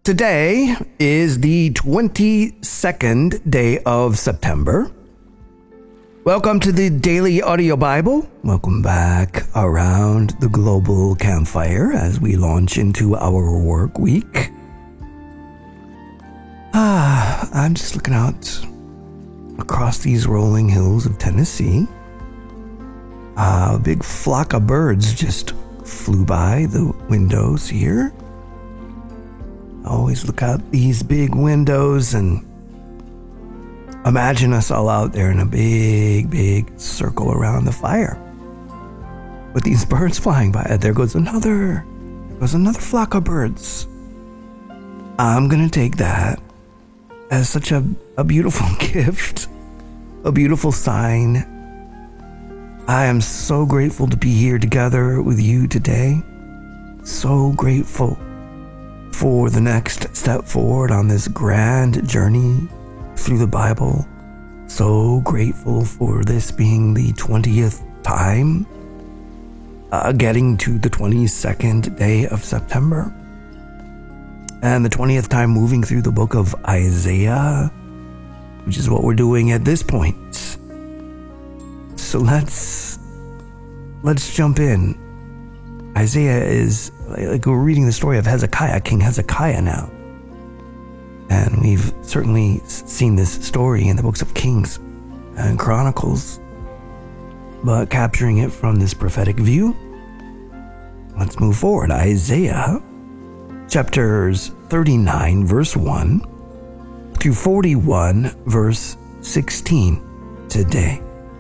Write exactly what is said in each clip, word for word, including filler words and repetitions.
Today is the twenty-second day of September. Welcome to the Daily Audio Bible. Welcome back around the global campfire as we launch into our work week. Ah, I'm just looking out across these rolling hills of Tennessee. Uh, a big flock of birds just flew by the windows here. I always look out these big windows and imagine us all out there in a big, big circle around the fire with these birds flying by. There goes another, there goes another flock of birds. I'm going to take that as such a, a beautiful gift, a beautiful sign. I am so grateful to be here together with you today. So grateful for the next step forward on this grand journey through the Bible. So grateful for this being the twentieth time, uh, getting to the twenty-second day of September, and the twentieth time moving through the book of Isaiah, which is what we're doing at this point. So let's let's jump in. Isaiah is, like, we're reading the story of Hezekiah, King Hezekiah now. And we've certainly seen this story in the books of Kings and Chronicles, but capturing it from this prophetic view, let's move forward. Isaiah chapters thirty-nine, verse one through forty-one, verse sixteen today.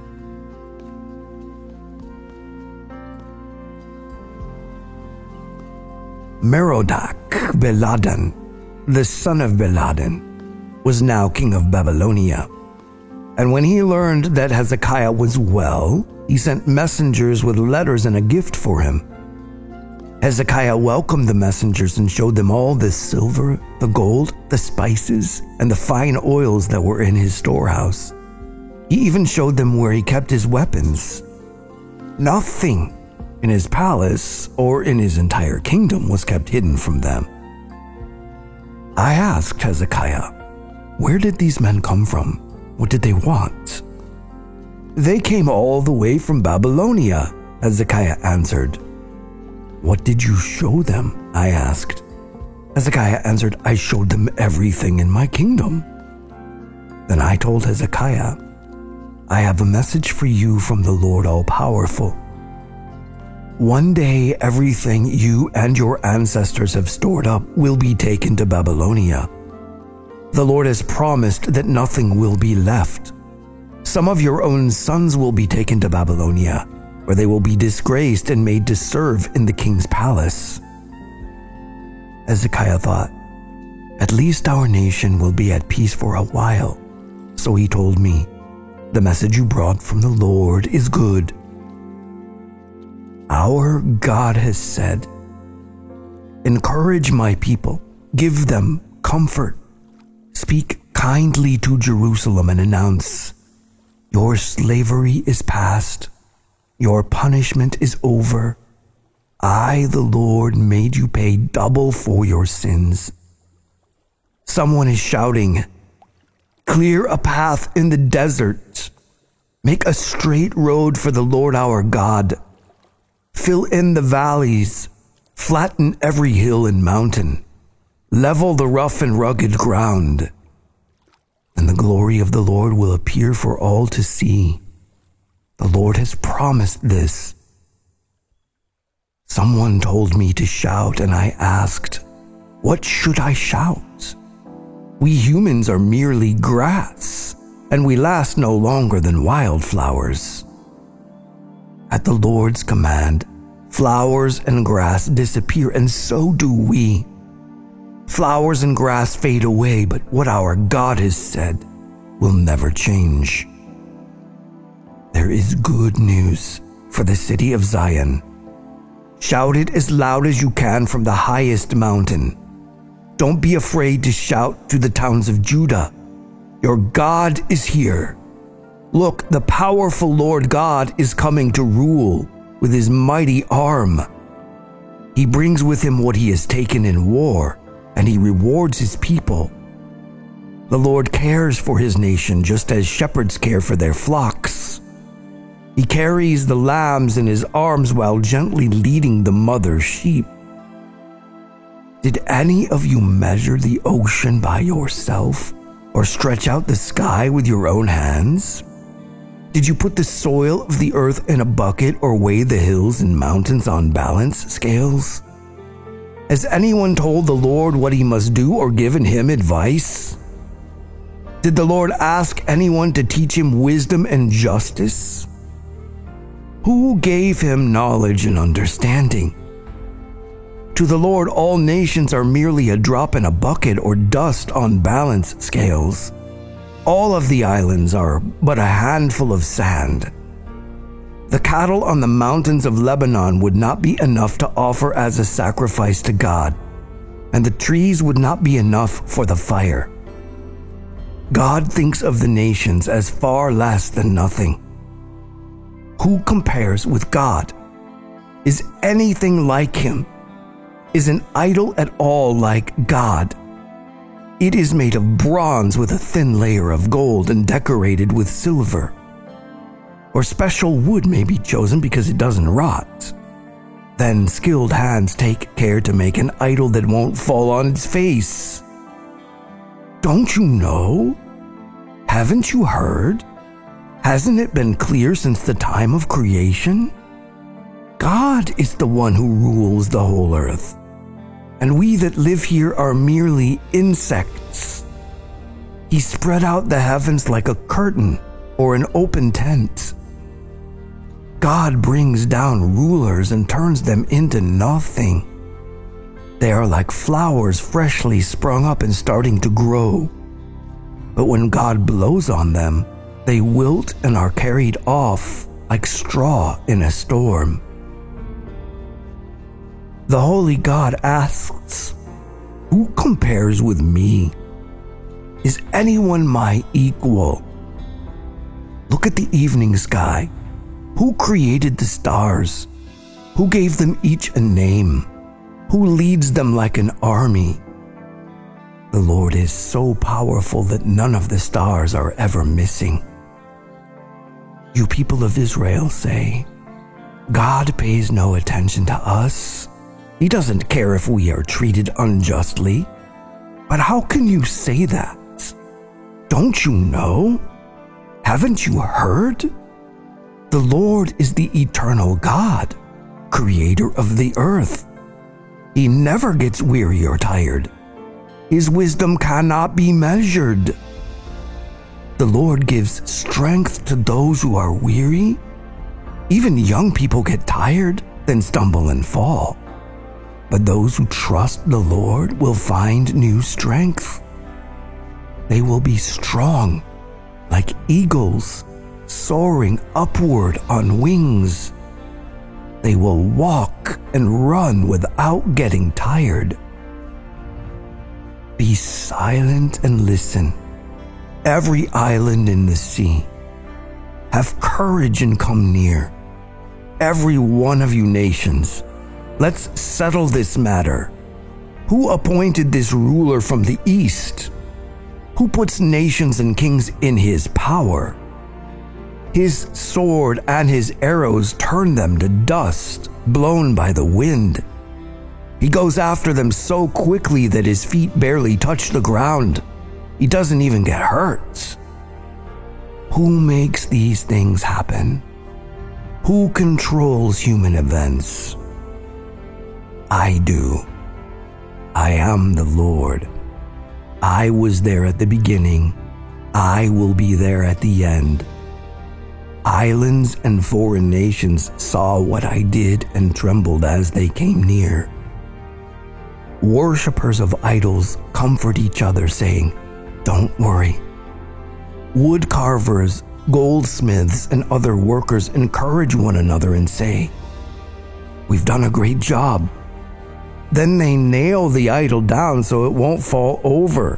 Merodach-Baladan, the son of Baladan, was now king of Babylonia. And when he learned that Hezekiah was well, he sent messengers with letters and a gift for him. Hezekiah welcomed the messengers and showed them all the silver, the gold, the spices, and the fine oils that were in his storehouse. He even showed them where he kept his weapons. Nothing in his palace or in his entire kingdom was kept hidden from them. I asked Hezekiah, where did these men come from? What did they want? They came all the way from Babylonia, Hezekiah answered. What did you show them? I asked. Hezekiah answered, I showed them everything in my kingdom. Then I told Hezekiah, I have a message for you from the Lord All-Powerful. One day, everything you and your ancestors have stored up will be taken to Babylonia. The Lord has promised that nothing will be left. Some of your own sons will be taken to Babylonia, where they will be disgraced and made to serve in the king's palace. Hezekiah thought, at least our nation will be at peace for a while. So he told me, the message you brought from the Lord is good. Our God has said, encourage my people, give them comfort. Speak kindly to Jerusalem and announce, your slavery is past, your punishment is over. I, the Lord, made you pay double for your sins. Someone is shouting, clear a path in the desert. Make a straight road for the Lord our God. Fill in the valleys, flatten every hill and mountain, level the rough and rugged ground, and the glory of the Lord will appear for all to see. The Lord has promised this. Someone told me to shout, and I asked, what should I shout? We humans are merely grass, and we last no longer than wildflowers. At the Lord's command, flowers and grass disappear, and so do we. Flowers and grass fade away, but what our God has said will never change. There is good news for the city of Zion. Shout it as loud as you can from the highest mountain. Don't be afraid to shout to the towns of Judah. Your God is here. Look, the powerful Lord God is coming to rule with his mighty arm. He brings with him what he has taken in war, and he rewards his people. The Lord cares for his nation just as shepherds care for their flocks. He carries the lambs in his arms while gently leading the mother sheep. Did any of you measure the ocean by yourself, or stretch out the sky with your own hands? Did you put the soil of the earth in a bucket, or weigh the hills and mountains on balance scales? Has anyone told the Lord what he must do or given him advice? Did the Lord ask anyone to teach him wisdom and justice? Who gave him knowledge and understanding? To the Lord, all nations are merely a drop in a bucket or dust on balance scales. All of the islands are but a handful of sand. The cattle on the mountains of Lebanon would not be enough to offer as a sacrifice to God, and the trees would not be enough for the fire. God thinks of the nations as far less than nothing. Who compares with God? Is anything like him? Is an idol at all like God? It is made of bronze with a thin layer of gold and decorated with silver. Or special wood may be chosen because it doesn't rot. Then skilled hands take care to make an idol that won't fall on its face. Don't you know? Haven't you heard? Hasn't it been clear since the time of creation? God is the one who rules the whole earth, and we that live here are merely insects. He spread out the heavens like a curtain or an open tent. God brings down rulers and turns them into nothing. They are like flowers freshly sprung up and starting to grow. But when God blows on them, they wilt and are carried off like straw in a storm. The Holy God asks, who compares with me? Is anyone my equal? Look at the evening sky. Who created the stars? Who gave them each a name? Who leads them like an army? The Lord is so powerful that none of the stars are ever missing. You people of Israel say, God pays no attention to us. He doesn't care if we are treated unjustly. But how can you say that? Don't you know? Haven't you heard? The Lord is the eternal God, creator of the earth. He never gets weary or tired. His wisdom cannot be measured. The Lord gives strength to those who are weary. Even young people get tired, then stumble and fall. But those who trust the Lord will find new strength. They will be strong like eagles, soaring upward on wings. They will walk and run without getting tired. Be silent and listen, every island in the sea. Have courage and come near, every one of you nations. Let's settle this matter. Who appointed this ruler from the east? Who puts nations and kings in his power? His sword and his arrows turn them to dust, blown by the wind. He goes after them so quickly that his feet barely touch the ground. He doesn't even get hurt. Who makes these things happen? Who controls human events? I do. I am the Lord. I was there at the beginning. I will be there at the end. Islands and foreign nations saw what I did and trembled as they came near. Worshippers of idols comfort each other, saying, "Don't worry." Wood carvers, goldsmiths, and other workers encourage one another and say, "We've done a great job." Then they nail the idol down so it won't fall over.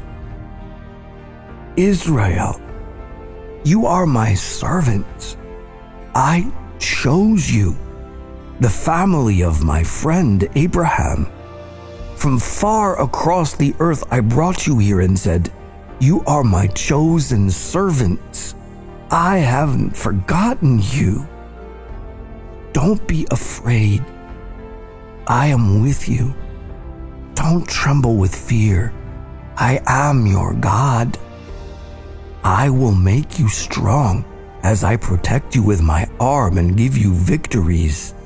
Israel, you are my servant. I chose you, the family of my friend Abraham. From far across the earth I brought you here and said, you are my chosen servants. I haven't forgotten you. Don't be afraid. I am with you. Don't tremble with fear. I am your God. I will make you strong as I protect you with my arm and give you victories.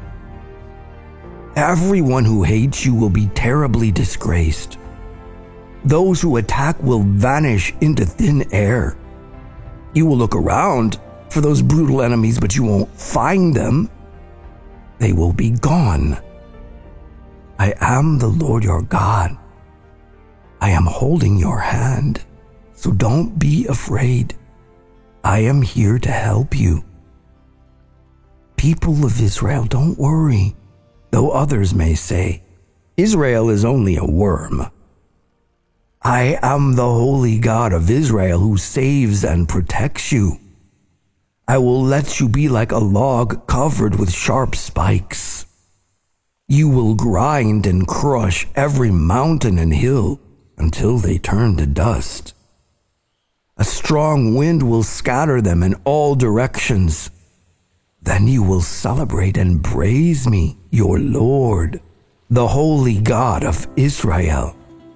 Everyone who hates you will be terribly disgraced. Those who attack will vanish into thin air. You will look around for those brutal enemies, but you won't find them. They will be gone. I am the Lord your God. I am holding your hand, so don't be afraid. I am here to help you. People of Israel, don't worry. Though others may say, Israel is only a worm. I am the holy God of Israel who saves and protects you. I will let you be like a log covered with sharp spikes. You will grind and crush every mountain and hill until they turn to dust. A strong wind will scatter them in all directions. Then you will celebrate and praise me, your Lord, the holy God of Israel.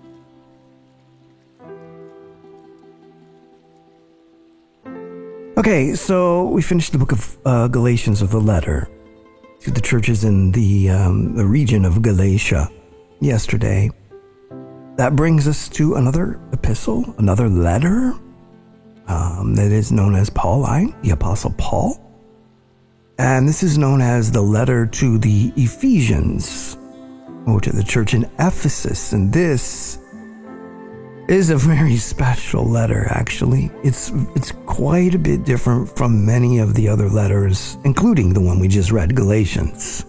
Okay, so we finished the book of uh, Galatians, of the letter to the churches in the, um, the region of Galatia yesterday. That brings us to another epistle, another letter um, that is known as Pauline, the Apostle Paul. And this is known as the letter to the Ephesians, or to the church in Ephesus. And this is a very special letter, actually. It's it's quite a bit different from many of the other letters, including the one we just read, Galatians.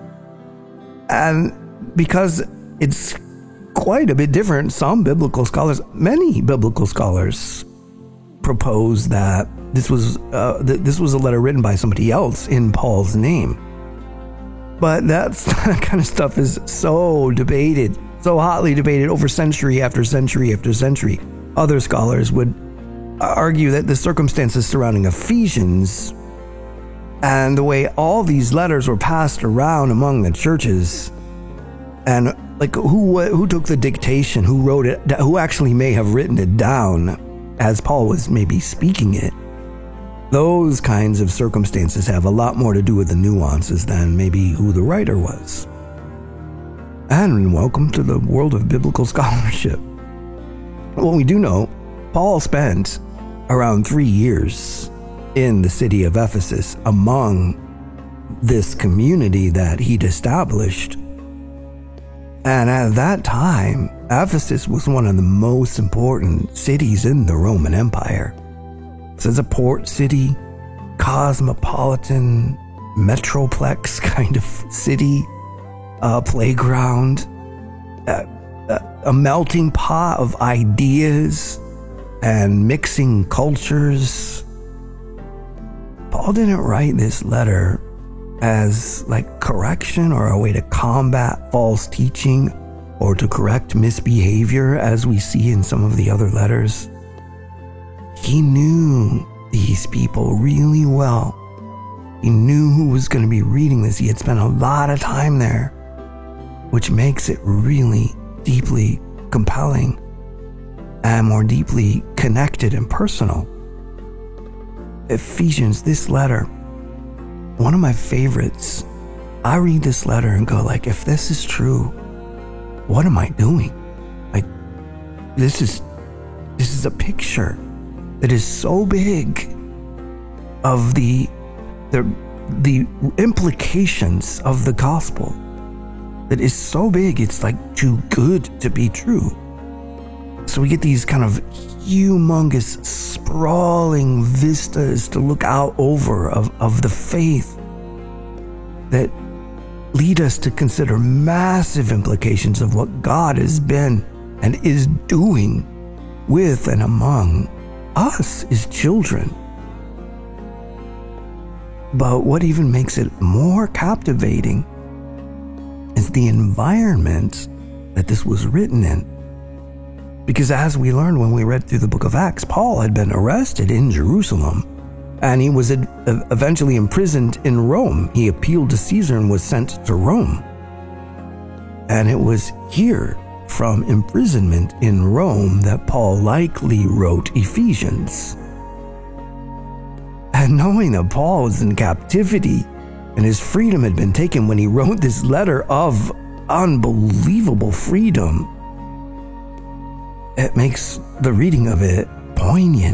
And because it's quite a bit different, some biblical scholars, many biblical scholars, propose that this was uh, th- this was a letter written by somebody else in Paul's name. But that's, that kind of stuff is so debated, so hotly debated over century after century after century. Other scholars would argue that the circumstances surrounding Ephesians and the way all these letters were passed around among the churches, and like who who took the dictation, who wrote it, who actually may have written it down as Paul was maybe speaking it. Those kinds of circumstances have a lot more to do with the nuances than maybe who the writer was. And welcome to the world of biblical scholarship. What we do know, Paul spent around three years in the city of Ephesus among this community that he'd established. And at that time, Ephesus was one of the most important cities in the Roman Empire. So it's a port city, cosmopolitan, metroplex kind of city, a playground, a, a, a melting pot of ideas and mixing cultures. Paul didn't write this letter as like correction or a way to combat false teaching or to correct misbehavior as we see in some of the other letters. He knew these people really well. He knew who was going to be reading this. He had spent a lot of time there, which makes it really deeply compelling and more deeply connected and personal. Ephesians, this letter, one of my favorites. I read this letter and go like, if this is true, what am I doing? Like, this is this is a picture that is so big of the the the implications of the gospel, that is so big it's like too good to be true. So we get these kind of humongous, sprawling vistas to look out over of, of the faith that lead us to consider massive implications of what God has been and is doing with and among us, his children. But what even makes it more captivating is the environment that this was written in. Because as we learned when we read through the book of Acts, Paul had been arrested in Jerusalem, and he was eventually imprisoned in Rome. He appealed to Caesar and was sent to Rome. And it was here, from imprisonment in Rome, that Paul likely wrote Ephesians. And knowing that Paul was in captivity and his freedom had been taken when he wrote this letter of unbelievable freedom, it makes the reading of it poignant.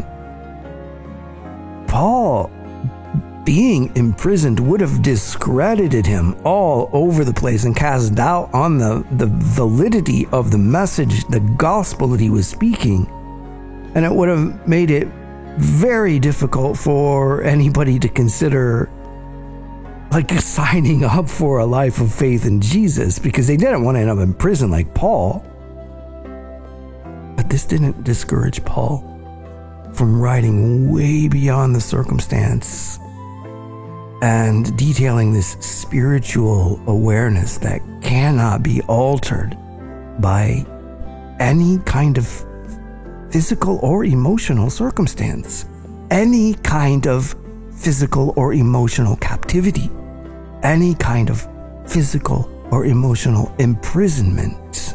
Paul, being imprisoned, would have discredited him all over the place and cast doubt on the, the validity of the message, the gospel that he was speaking. And it would have made it very difficult for anybody to consider like signing up for a life of faith in Jesus, because they didn't want to end up in prison like Paul. But this didn't discourage Paul from writing way beyond the circumstance and detailing this spiritual awareness that cannot be altered by any kind of physical or emotional circumstance, any kind of physical or emotional captivity, any kind of physical or emotional imprisonment,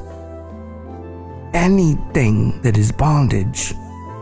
anything that is bondage.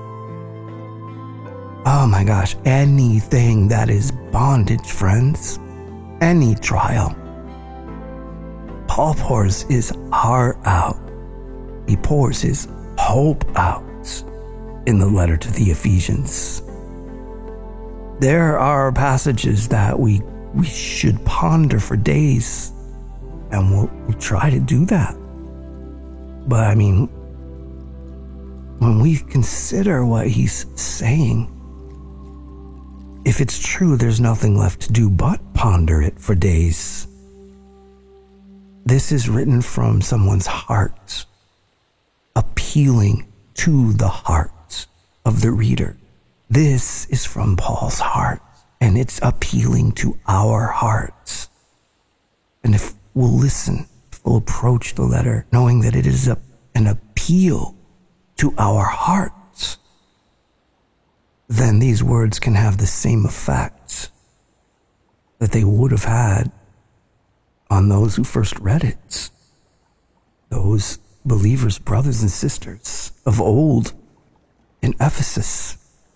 Oh my gosh, anything that is bondage, friends, any trial. Paul pours his heart out. He pours his hope out in the letter to the Ephesians. There are passages that we we should ponder for days, and we'll, we'll try to do that. But I mean, when we consider what he's saying, if it's true, there's nothing left to do but ponder it for days. This is written from someone's heart, appealing to the heart of the reader. This is from Paul's heart, and it's appealing to our hearts. And if we'll listen, if we'll approach the letter knowing that it is a, an appeal to our hearts, then these words can have the same effect that they would have had on those who first read it. Those believers, brothers and sisters of old in Ephesus.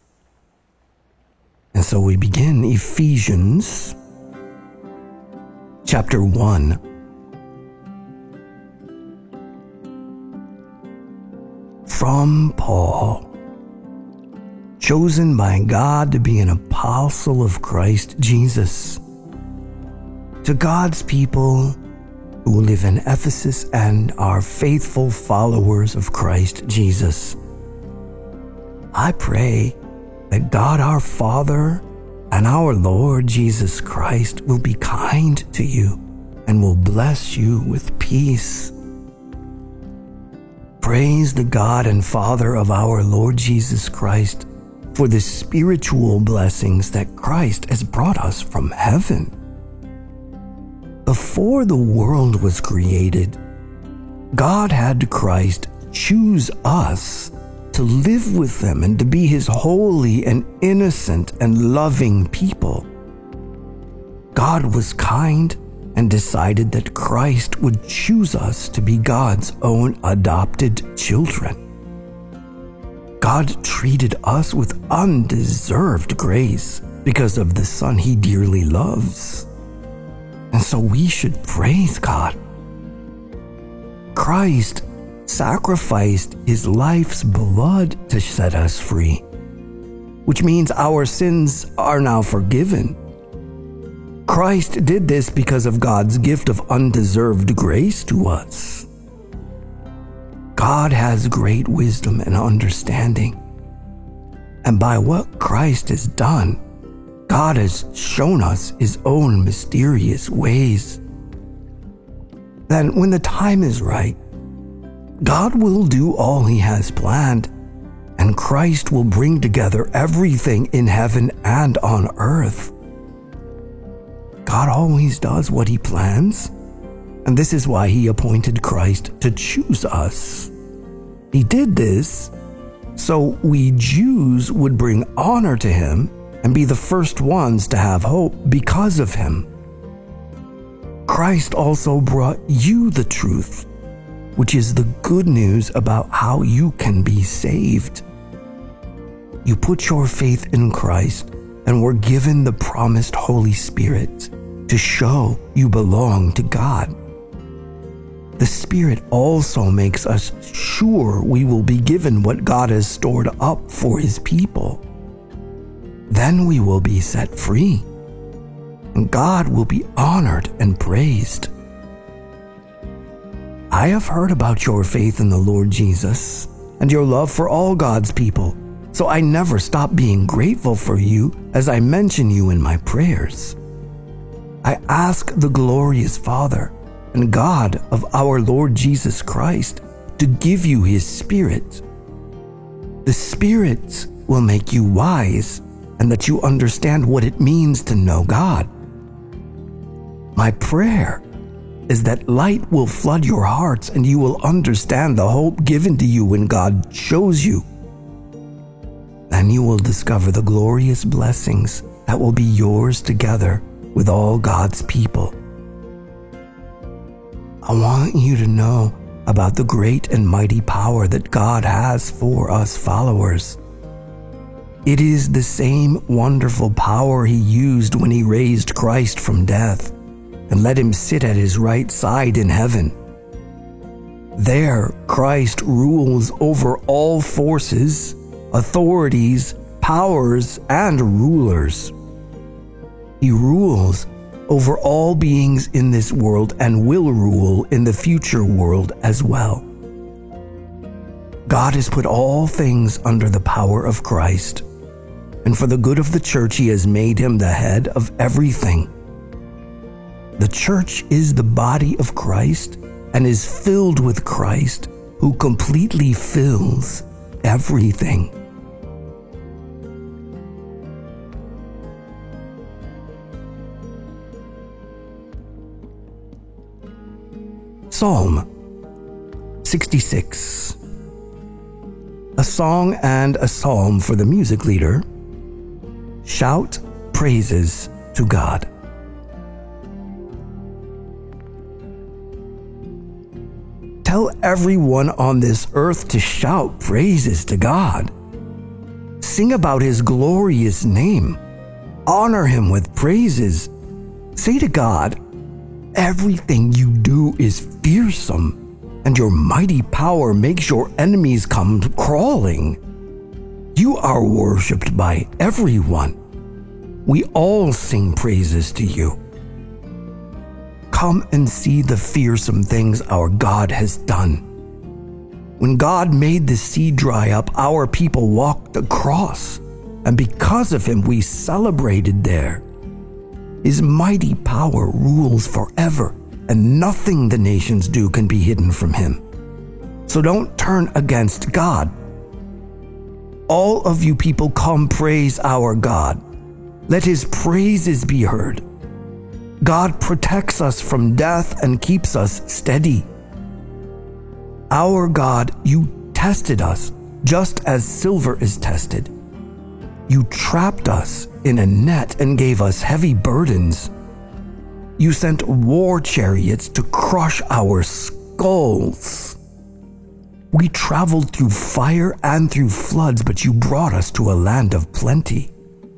And so we begin Ephesians chapter one. From Paul, chosen by God to be an apostle of Christ Jesus, to God's people who live in Ephesus and are faithful followers of Christ Jesus. I pray that God our Father and our Lord Jesus Christ will be kind to you and will bless you with peace. Praise the God and Father of our Lord Jesus Christ for the spiritual blessings that Christ has brought us from heaven. Before the world was created, God had Christ choose us to live with them and to be his holy and innocent and loving people. God was kind and decided that Christ would choose us to be God's own adopted children. God treated us with undeserved grace because of the Son he dearly loves. And so we should praise God. Christ sacrificed his life's blood to set us free, which means our sins are now forgiven. Christ did this because of God's gift of undeserved grace to us. God has great wisdom and understanding, and by what Christ has done, God has shown us his own mysterious ways. Then when the time is right, God will do all he has planned, and Christ will bring together everything in heaven and on earth. God always does what he plans, And this is why he appointed Christ to choose us. He did this so we Jews would bring honor to him and be the first ones to have hope because of him. Christ also brought you the truth, which is the good news about how you can be saved. You put your faith in Christ and were given the promised Holy Spirit to show you belong to God. The Spirit also makes us sure we will be given what God has stored up for his people. Then we will be set free, and God will be honored and praised. I have heard about your faith in the Lord Jesus and your love for all God's people, so I never stop being grateful for you as I mention you in my prayers. I ask the glorious Father and God of our Lord Jesus Christ to give you his Spirit. The Spirit will make you wise and that you understand what it means to know God. My prayer is that light will flood your hearts and you will understand the hope given to you when God chose you. Then you will discover the glorious blessings that will be yours together with all God's people. I want you to know about the great and mighty power that God has for us followers. It is the same wonderful power he used when he raised Christ from death and let him sit at his right side in heaven. There, Christ rules over all forces, authorities, powers, and rulers. He rules over all beings in this world and will rule in the future world as well. God has put all things under the power of Christ, and for the good of the church he has made him the head of everything. The church is the body of Christ and is filled with Christ, who completely fills everything. Psalm sixty-six. A song and a psalm for the music leader. Shout praises to God. Tell everyone on this earth to shout praises to God. Sing about his glorious name. Honor him with praises. Say to God, everything you do is fearsome, and your mighty power makes your enemies come crawling. You are worshipped by everyone. We all sing praises to you. Come and see the fearsome things our God has done. When God made the sea dry up, our people walked across, and because of him we celebrated there. His mighty power rules forever, and nothing the nations do can be hidden from him. So don't turn against God. All of you people, come praise our God. Let his praises be heard. God protects us from death and keeps us steady. Our God, you tested us just as silver is tested. You trapped us in a net and gave us heavy burdens. You sent war chariots to crush our skulls. We traveled through fire and through floods, but you brought us to a land of plenty.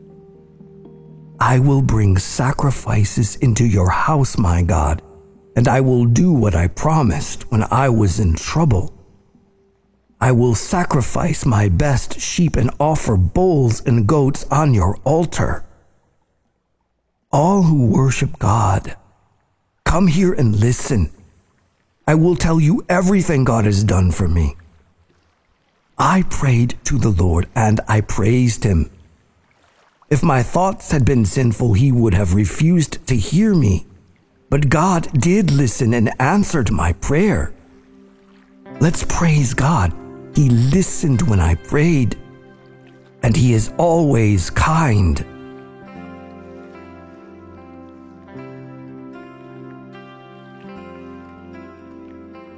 I will bring sacrifices into your house, my God, and I will do what I promised when I was in trouble. I will sacrifice my best sheep and offer bulls and goats on your altar. All who worship God, come here and listen. I will tell you everything God has done for me. I prayed to the Lord and I praised him. If my thoughts had been sinful, he would have refused to hear me. But God did listen and answered my prayer. Let's praise God. He listened when I prayed, and he is always kind.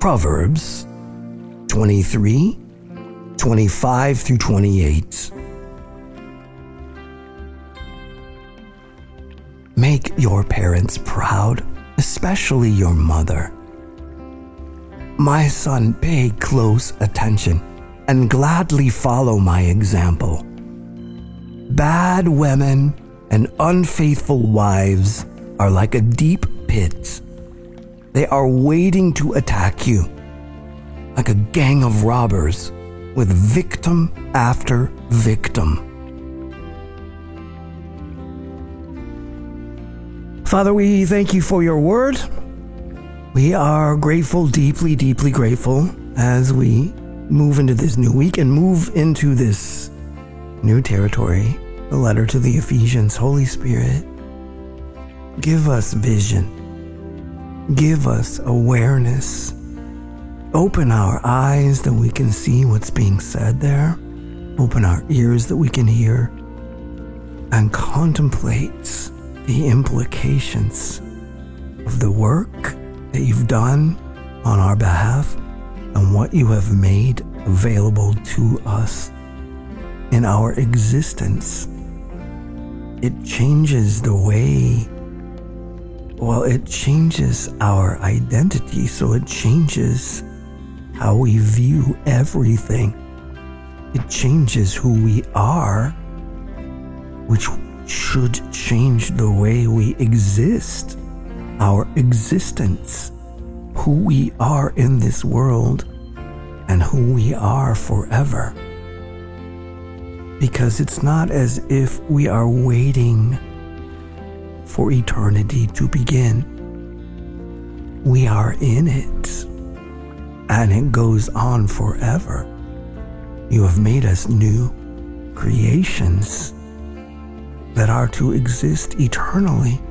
Proverbs twenty-three, twenty-five through twenty-eight. Make your parents proud, especially your mother. My son, pay close attention and gladly follow my example. Bad women and unfaithful wives are like a deep pit. They are waiting to attack you, like a gang of robbers with victim after victim. Father, we thank you for your word. We are grateful, deeply, deeply grateful as we move into this new week and move into this new territory, the letter to the Ephesians. Holy Spirit, give us vision. Give us awareness. Open our eyes that we can see what's being said there. Open our ears that we can hear and contemplate the implications of the work that you've done on our behalf and what you have made available to us in our existence. It changes the way, well, it changes our identity, so it changes how we view everything. It changes who we are, which should change the way we exist, our existence, who we are in this world, and who we are forever. Because it's not as if we are waiting for eternity to begin. We are in it, and it goes on forever. You have made us new creations that are to exist eternally.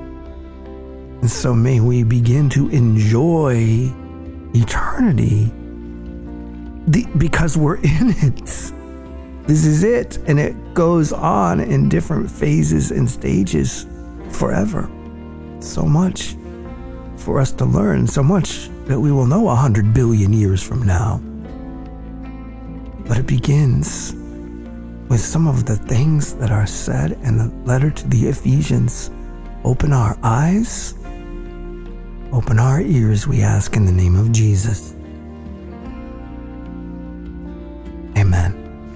And so may we begin to enjoy eternity the, because we're in it. This is it, and it goes on in different phases and stages forever. So much for us to learn, so much that we will know a hundred billion years from now. But it begins with some of the things that are said in the letter to the Ephesians. Open our eyes, open our ears, we ask in the name of Jesus. Amen.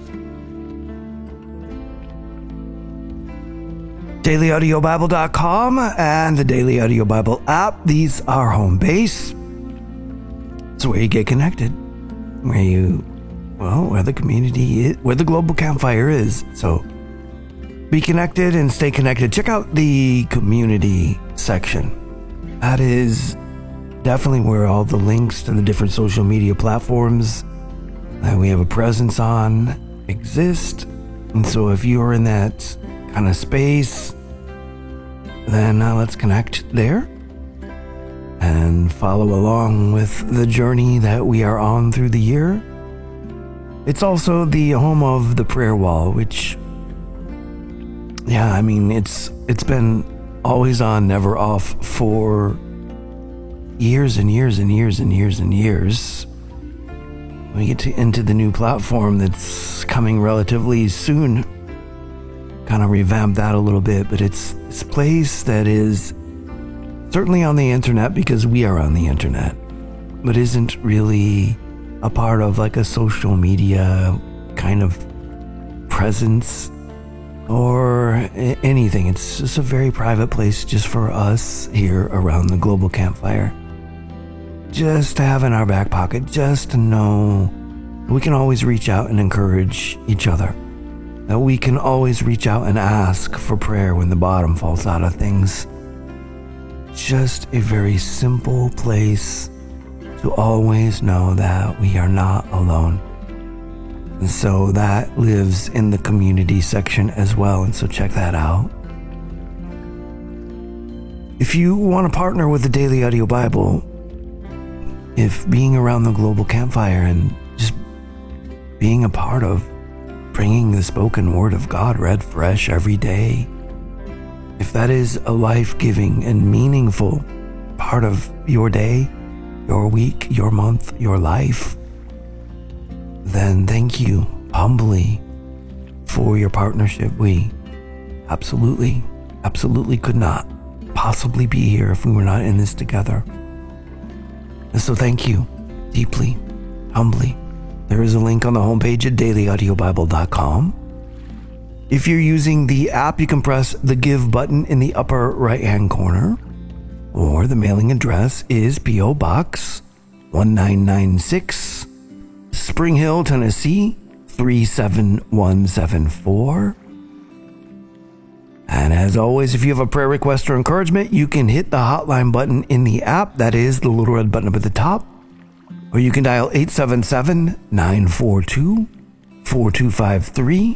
daily audio bible dot com and the Daily Audio Bible app. These are home base. It's where you get connected, where you, well, where the community is, where the Global Campfire is. So be connected and stay connected. Check out the community section. That is definitely where all the links to the different social media platforms that we have a presence on exist. And so if you're in that kind of space, then uh, let's connect there and follow along with the journey that we are on through the year. It's also the home of the prayer wall, which, yeah, I mean, it's it's been always on, never off for years and years and years and years and years. We get to, into the new platform that's coming relatively soon. Kind of revamp that a little bit, but it's this place that is certainly on the internet because we are on the internet, but isn't really a part of like a social media kind of presence or anything. It's just a very private place just for us here around the Global Campfire. Just to have in our back pocket, just to know we can always reach out and encourage each other. That we can always reach out and ask for prayer when the bottom falls out of things. Just a very simple place to always know that we are not alone. And so that lives in the community section as well, and so check that out. If you want to partner with the Daily Audio Bible, if being around the Global Campfire and just being a part of bringing the spoken word of God read fresh every day, if that is a life-giving and meaningful part of your day, your week, your month, your life, then thank you humbly for your partnership. We absolutely, absolutely could not possibly be here if we were not in this together. And so thank you deeply, humbly. There is a link on the homepage at daily audio bible dot com. If you're using the app, you can press the Give button in the upper right-hand corner, or the mailing address is P O Box one nine nine six, Spring Hill, Tennessee three seven one seven four. And as always, if you have a prayer request or encouragement, you can hit the hotline button in the app. That is the little red button up at the top. Or you can dial eight seven seven, nine four two, four two five three.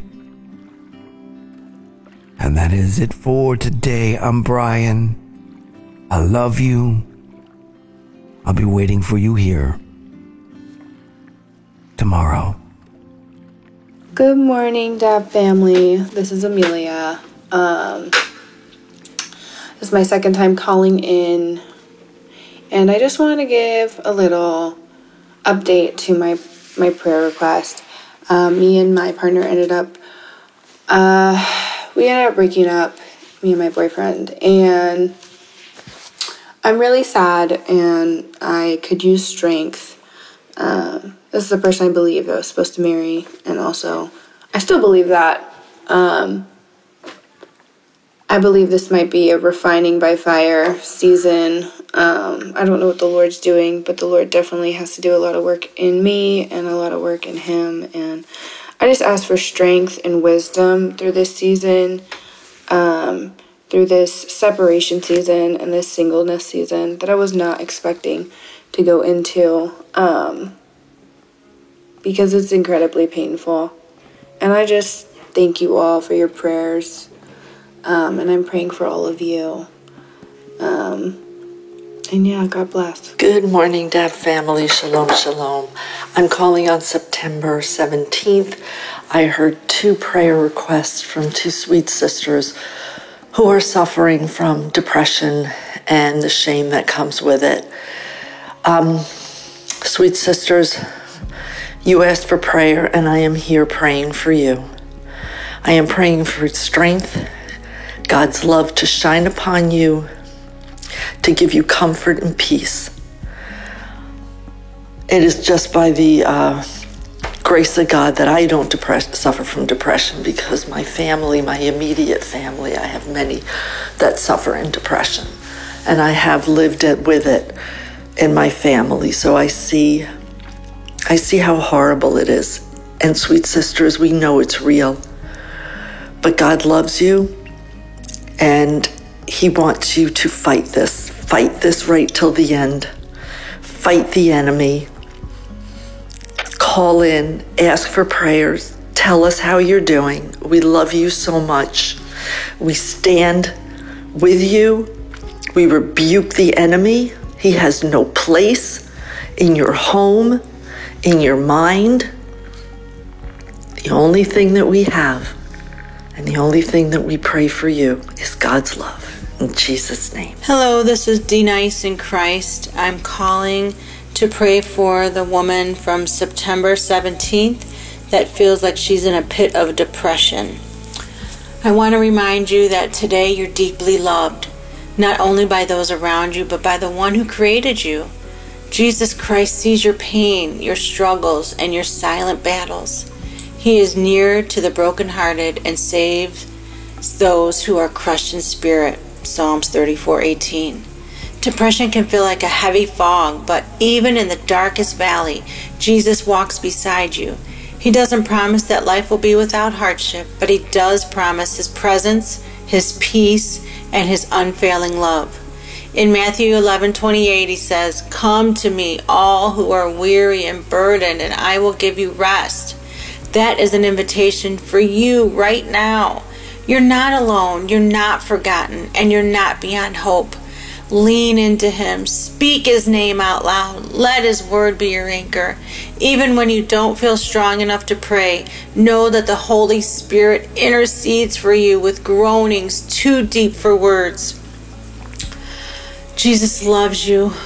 And that is it for today. I'm Brian. I love you. I'll be waiting for you here tomorrow. Good morning, Dab family. This is Amelia. Um, this is my second time calling in, and I just want to give a little update to my my prayer request. Um, me and my partner ended up, uh, we ended up breaking up, me and my boyfriend, and I'm really sad, and I could use strength. Um, this is the person I believe I was supposed to marry, and also, I still believe that. Um, I believe this might be a refining by fire season. Um, I don't know what the Lord's doing, but the Lord definitely has to do a lot of work in me and a lot of work in him. And I just ask for strength and wisdom through this season, um, through this separation season and this singleness season that I was not expecting to go into, um, because it's incredibly painful. And I just thank you all for your prayers. Um, and I'm praying for all of you. Um, and yeah, God bless. Good morning, Dab family. Shalom, shalom. I'm calling on September seventeenth. I heard two prayer requests from two sweet sisters who are suffering from depression and the shame that comes with it. Um, sweet sisters, you asked for prayer, and I am here praying for you. I am praying for strength, God's love to shine upon you, to give you comfort and peace. It is just by the uh, grace of God that I don't depress, suffer from depression, because my family, my immediate family, I have many that suffer in depression, and I have lived it with it in my family. So I see, I see how horrible it is. And sweet sisters, we know it's real, but God loves you. And he wants you to fight this. Fight this right till the end. Fight the enemy. Call in. Ask for prayers. Tell us how you're doing. We love you so much. We stand with you. We rebuke the enemy. He has no place in your home, in your mind. The only thing that we have, and the only thing that we pray for you, is God's love. In Jesus' name. Hello, this is D. Nice in Christ. I'm calling to pray for the woman from September seventeenth that feels like she's in a pit of depression. I want to remind you that today you're deeply loved, not only by those around you, but by the one who created you. Jesus Christ sees your pain, your struggles, and your silent battles. He is near to the brokenhearted and saves those who are crushed in spirit. Psalms thirty-four eighteen. Depression can feel like a heavy fog, but even in the darkest valley, Jesus walks beside you. He doesn't promise that life will be without hardship, but he does promise his presence, his peace, and his unfailing love. In Matthew eleven twenty-eight, he says, "Come to me, all who are weary and burdened, and I will give you rest." That is an invitation for you right now. You're not alone, you're not forgotten, and you're not beyond hope. Lean into him. Speak his name out loud. Let his word be your anchor. Even when you don't feel strong enough to pray, know that the Holy Spirit intercedes for you with groanings too deep for words. Jesus loves you.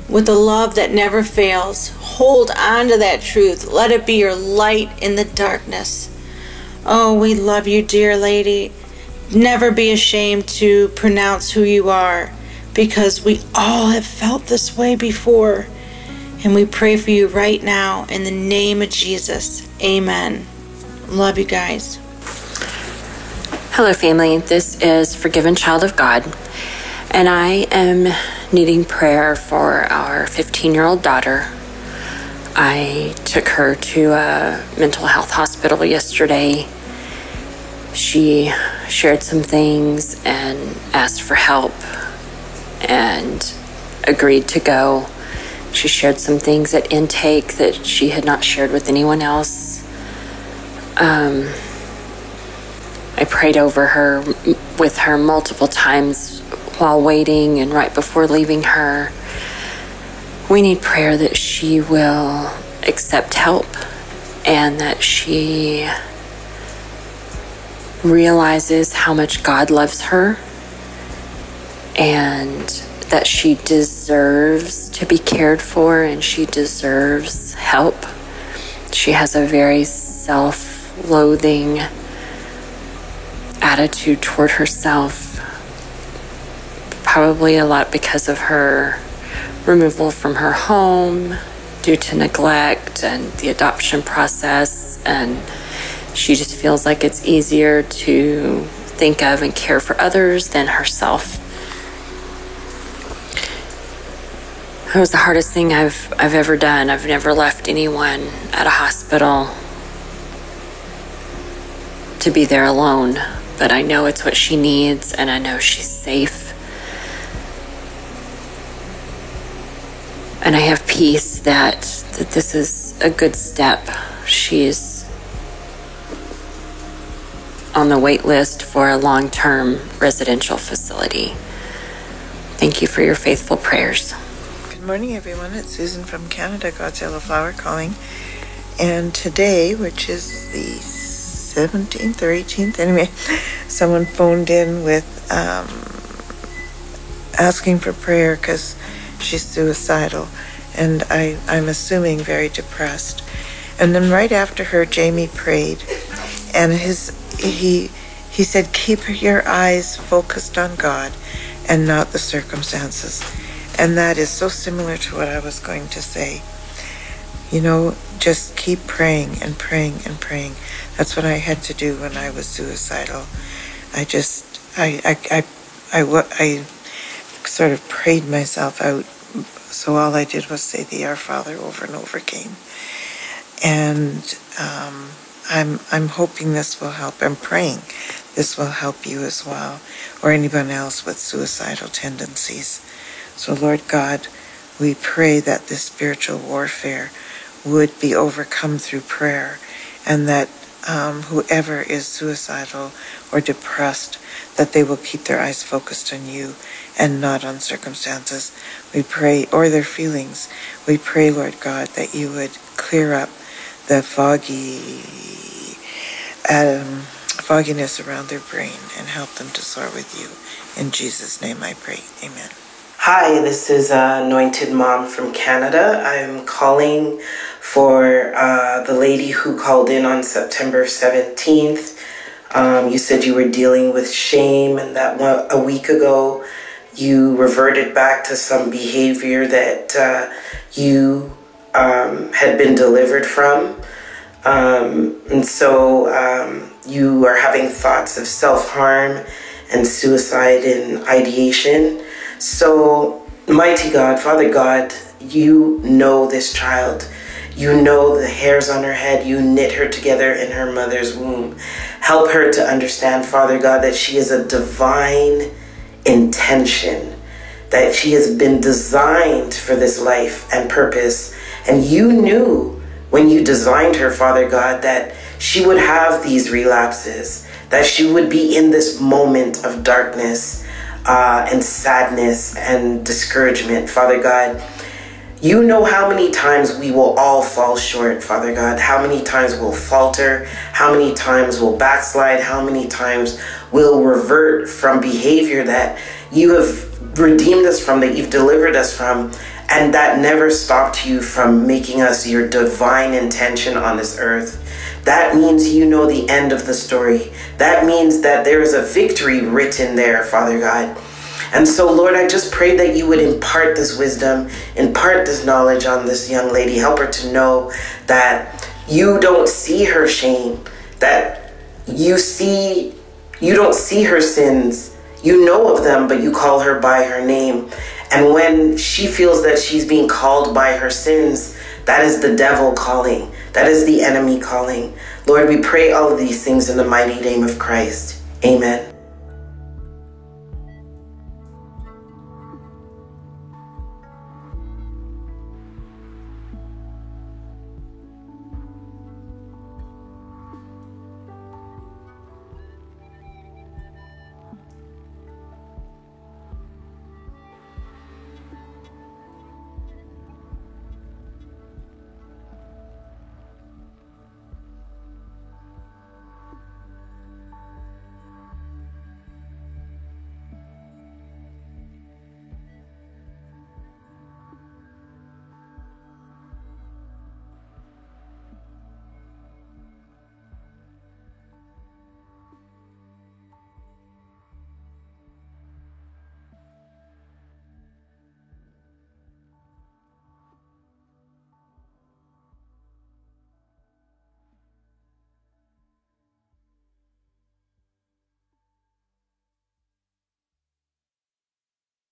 with a love that never fails. Hold on to that truth. Let it be your light in the darkness. Oh, we love you, dear lady. Never be ashamed to pronounce who you are, because we all have felt this way before. And we pray for you right now in the name of Jesus. Amen. Love you guys. Hello, family. This is Forgiven Child of God, and I am needing prayer for our fifteen-year-old daughter. I took her to a mental health hospital yesterday. She shared some things and asked for help and agreed to go. She shared some things at intake that she had not shared with anyone else. Um, I prayed over her, with her multiple times while waiting and right before leaving her. We need prayer that she will accept help and that she realizes how much God loves her and that she deserves to be cared for and she deserves help. She has a very self-loathing attitude toward herself, probably a lot because of her removal from her home due to neglect and the adoption process, and she just feels like it's easier to think of and care for others than herself. It was the hardest thing I've I've ever done. I've never left anyone at a hospital to be there alone, but I know it's what she needs, and I know she's safe. And I have peace that, that this is a good step. She's on the wait list for a long-term residential facility. Thank you for your faithful prayers. Good morning, everyone. It's Susan from Canada, God's Yellow Flower calling. And today, which is the seventeenth or eighteenth, anyway, someone phoned in with um, asking for prayer because she's suicidal, and I, I'm assuming very depressed. And then right after her, Jamie prayed, and his he he said, keep your eyes focused on God and not the circumstances. And that is so similar to what I was going to say. You know, just keep praying and praying and praying. That's what I had to do when I was suicidal. I just, I, I, I, I, I sort of prayed myself out. So all I did was say the Our Father over and over again. And um, I'm, I'm hoping this will help. I'm praying this will help you as well, or anyone else with suicidal tendencies. So Lord God, we pray that this spiritual warfare would be overcome through prayer, and that um, whoever is suicidal or depressed, that they will keep their eyes focused on you and not on circumstances. We pray, or their feelings. We pray, Lord God, that you would clear up the foggy, um, fogginess around their brain and help them to soar with you. In Jesus' name I pray. Amen. Hi, this is uh, Anointed Mom from Canada. I'm calling for uh, the lady who called in on September seventeenth. Um, you said you were dealing with shame, and that one, a week ago you reverted back to some behavior that uh, you um, had been delivered from. Um, and so um, you are having thoughts of self-harm and suicide and ideation. So, mighty God, Father God, you know this child. You know the hairs on her head. You knit her together in her mother's womb. Help her to understand, Father God, that she is a divine intention, that she has been designed for this life and purpose. And you knew when you designed her, Father God, that she would have these relapses, that she would be in this moment of darkness Uh, and sadness and discouragement, Father God. You know how many times we will all fall short, Father God. How many times we'll falter, how many times we'll backslide, how many times we'll revert from behavior that you have redeemed us from, that you've delivered us from. And that never stopped you from making us your divine intention on this earth. That means you know the end of the story. That means that there is a victory written there, Father God. And so, Lord, I just pray that you would impart this wisdom, impart this knowledge on this young lady. Help her to know that you don't see her shame, that you see, you don't see her sins. You know of them, but you call her by her name. And when she feels that she's being called by her sins, that is the devil calling. That is the enemy calling. Lord, we pray all of these things in the mighty name of Christ. Amen.